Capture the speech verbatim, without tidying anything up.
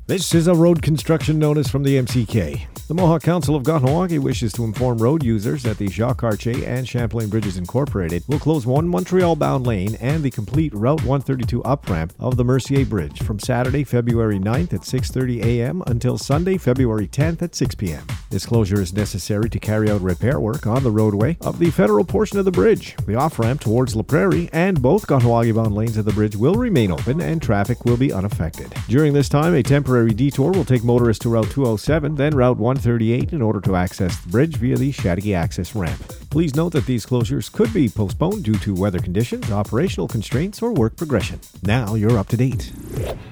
This is a road construction notice from the M C K. The Mohawk Council of Kahnawake wishes to inform road users that the Jacques Cartier and Champlain Bridges Incorporated will close one Montreal-bound lane and the complete Route one thirty-two up-ramp of the Mercier Bridge from Saturday, February ninth at six thirty a.m. until Sunday, February tenth at six p.m. This closure is necessary to carry out repair work on the roadway of the federal portion of the bridge. The off-ramp towards La Prairie and both Kahnawake-bound lanes of the bridge will remain open and traffic will be unaffected. During this time, a temporary detour will take motorists to Route two oh seven, then Route one thirty-eight in order to access the bridge via the Chateauguay access ramp. Please note that these closures could be postponed due to weather conditions, operational constraints, or work progression. Now you're up to date.